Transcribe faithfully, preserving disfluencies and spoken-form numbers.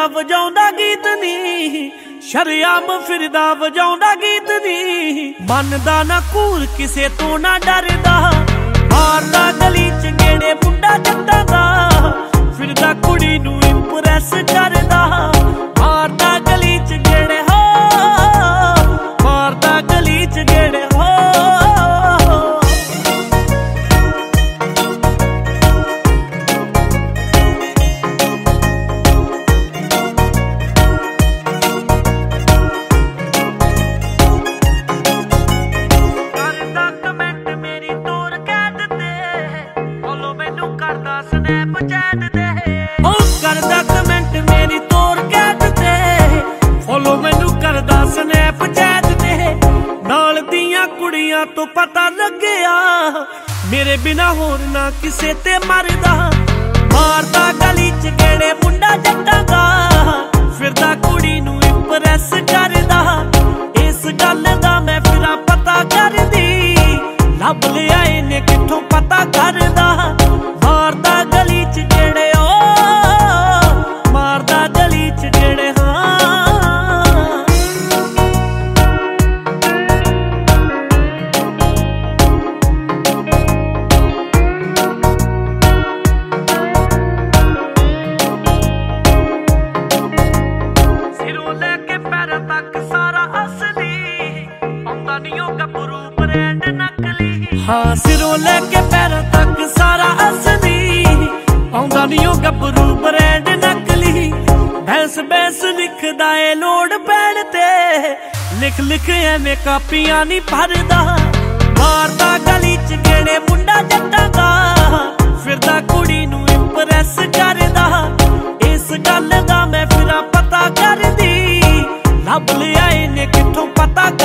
ਵਜਾਉਂਦਾ ਗੀਤ ਨੀ, ਸ਼ਰਿਆਮ ਫਿਰਦਾ ਵਜਾਉਂਦਾ ਗੀਤ ਨੀ। ਮੰਨਦਾ ਨਾ ਕੂਰ ਕਿਸੇ ਤੋਂ ਨਾ ਡਰਦਾ, ਮਾਰਦਾ ਗਲੀ ਚ ਗੇੜੇ ਮੁੰਡਾ ਜੱਟਾਂ ਦਾ, ਫਿਰਦਾ ਕੁੜੀ ਨੂੰ ਇੰਪ੍ਰੈਸ ਕਰਦਾ। ਮਾਰਦਾ ਗਲੀ ਚ ਗੇੜੇ ਹੋ, ਮਾਰਦਾ ਗਲੀ ਚ ਗੇੜੇ ਹੋ। ਸਨੈਪਚੈਟ ਤੇ ਉਹ ਕਰਦਾ ਕਮੈਂਟ ਮੇਰੀ ਤੋਰ ਕੈਟ ਤੇ, ਫੋਲੋ ਮੈਨੂੰ ਕਰਦਾ ਸਨੈਪਚੈਟ ਤੇ। ਨਾਲ ਦੀਆਂ ਕੁੜੀਆਂ ਤੋਂ ਪਤਾ ਲੱਗਿਆ ਮੇਰੇ ਬਿਨਾ ਹੋਰ ਨਾ ਕਿਸੇ ਤੇ ਮਰਦਾ। ਮਾਰਦਾ ਗਲੀ ਚ ਗੇੜੇ ਮੁੰਡਾ ਜੱਟਾਂ ਦਾ, ਫਿਰਦਾ ਕੁੜੀ ਨੂੰ ਇੰਪ੍ਰੈਸ ਕਰਦਾ। ਇਸ ਗੱਲ ਦਾ ਮੈਂ ਫਿਰਾਂ ਪਤਾ ਕਰਦੀ, ਲੱਭ ਲਿਆ ਇਹਨੇ ਕਿੱਥੋਂ ਪਤਾ ਕਰਦਾ। ਮਾਰਦਾ ਗਲੀ ਚ ਗੇੜੇ ਓ, ਮਾਰਦਾ ਗਲੀ ਚ ਗੇੜੇ ਹਾਂ। ਸਿਰੋਂ ਲੈ ਕੇ ਪੈਰਾਂ ਤੱਕ ਸਾਰਾ ਅਸਲੀ, ਆਉਂਦਾ ਨੀ ਉਹ ਗੱਭਰੂ ਬ੍ਰਾਂਡ ਨਕਲੀ। ਹਾਂ ਸਿਰੋਂ ਲੈ ਕੇ ਪੈਰਾਂ ਤੱਕ ਸਾਰਾ ਅਸਲੀ, ਆਉਂਦਾ ਨੀ ਉਹ ਗੱਭਰੂ ਬ੍ਰਾਂਡ ਨਕਲੀ। ਬੈਂਸ ਬੈਂਸ ਲਿਖਦਾ ਏ ਲੋੜ ਪੈਣ ਤੇ, ਲਿਖ ਲਿਖ ਐਵੇਂ ਕਾਪੀਆਂ ਨੀ ਭਰਦਾ। ਮਾਰਦਾ ਗਲੀ ਚ ਗੇੜੇ ਮੁੰਡਾ ਜੱਟਾਂ ਦਾ, ਫਿਰਦਾ ਕੁੜੀ ਨੂੰ ਇੰਪ੍ਰੈਸ ਕਰਦਾ। ਇਸ ਗੱਲ ਦਾ ਮੈਂ ਫਿਰਾਂ ਪਤਾ ਕਰਦੀ, ਲੱਭ ਲਿਆ ਇਹਨੇ ਕਿੱਥੋਂ ਪਤਾ